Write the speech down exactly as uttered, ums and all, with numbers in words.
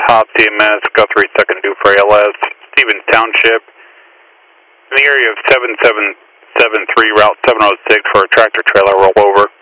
Hobbs E M S, Guthrie second due for A L S, Stevens Township, in the area of seven seven seven three, Route seven oh six for a tractor trailer rollover.